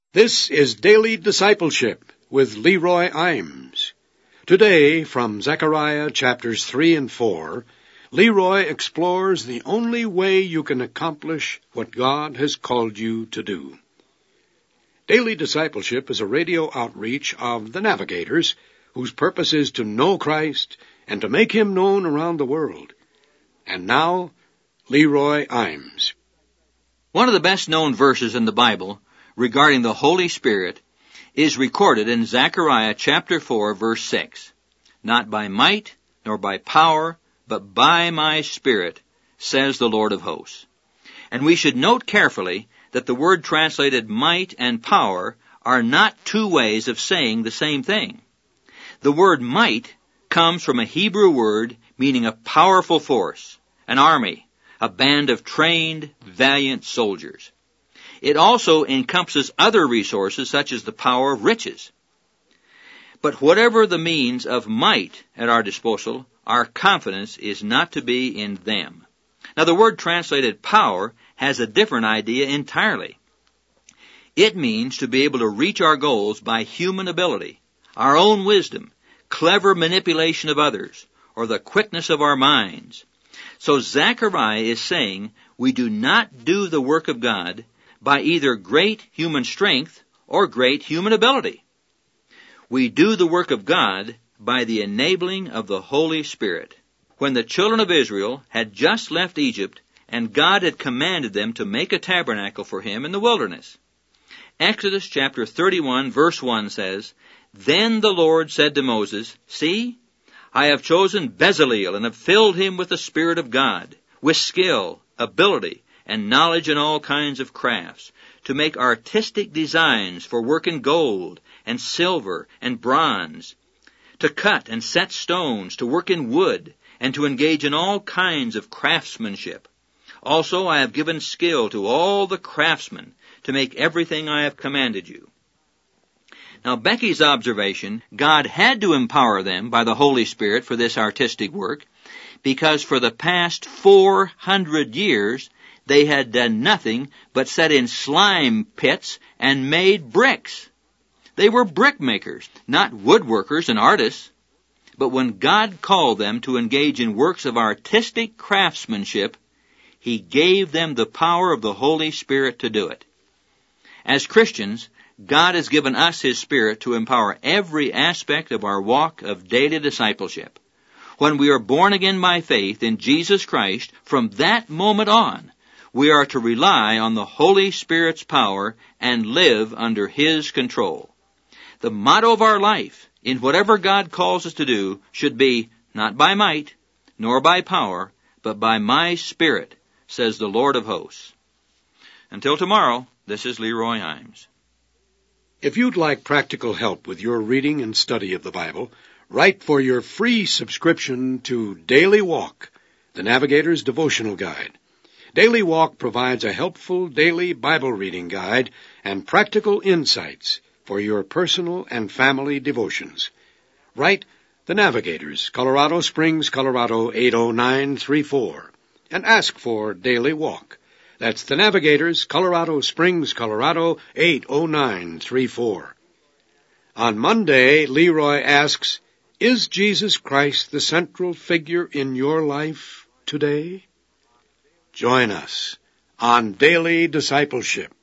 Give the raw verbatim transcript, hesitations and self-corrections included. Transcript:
This is Daily Discipleship with Leroy Imes. Today, from Zechariah chapters three and four, Leroy explores the only way you can accomplish what God has called you to do. Daily Discipleship is a radio outreach of the Navigators, whose purpose is to know Christ and to make Him known around the world. And now, Leroy Imes. One of the best-known verses in the Bible regarding the Holy Spirit is recorded in Zechariah chapter four, verse six. Not by might, nor by power, but by my Spirit, says the Lord of hosts. And we should note carefully that the word translated might and power are not two ways of saying the same thing. The word might comes from a Hebrew word meaning a powerful force, an army, a band of trained, valiant soldiers. It also encompasses other resources such as the power of riches. But whatever the means of might at our disposal, our confidence is not to be in them. Now the word translated power has a different idea entirely. It means to be able to reach our goals by human ability, our own wisdom, clever manipulation of others, or the quickness of our minds. So Zechariah is saying we do not do the work of God by either great human strength or great human ability. We do the work of God by the enabling of the Holy Spirit. When the children of Israel had just left Egypt, and God had commanded them to make a tabernacle for Him in the wilderness. Exodus chapter thirty-one, verse one says, Then the Lord said to Moses, See, I have chosen Bezaleel, and have filled him with the Spirit of God, with skill, ability, and knowledge in all kinds of crafts, to make artistic designs for work in gold, and silver, and bronze, to cut and set stones, to work in wood, and to engage in all kinds of craftsmanship. Also I have given skill to all the craftsmen to make everything I have commanded you. Now Becky's observation, God had to empower them by the Holy Spirit for this artistic work, because for the past four hundred years they had done nothing but sat in slime pits and made bricks. They were brick makers, not woodworkers and artists. But when God called them to engage in works of artistic craftsmanship, He gave them the power of the Holy Spirit to do it. As Christians, God has given us His Spirit to empower every aspect of our walk of daily discipleship. When we are born again by faith in Jesus Christ, from that moment on, we are to rely on the Holy Spirit's power and live under His control. The motto of our life, in whatever God calls us to do, should be, not by might, nor by power, but by my Spirit, says the Lord of hosts. Until tomorrow, this is Leroy Imes. If you'd like practical help with your reading and study of the Bible, write for your free subscription to Daily Walk, the Navigator's Devotional Guide. Daily Walk provides a helpful daily Bible reading guide and practical insights for your personal and family devotions. Write The Navigators, Colorado Springs, Colorado eight oh nine three four, and ask for Daily Walk. That's The Navigators, Colorado Springs, Colorado eight oh nine three four. On Monday, Leroy asks, Is Jesus Christ the central figure in your life today? Join us on Daily Discipleship.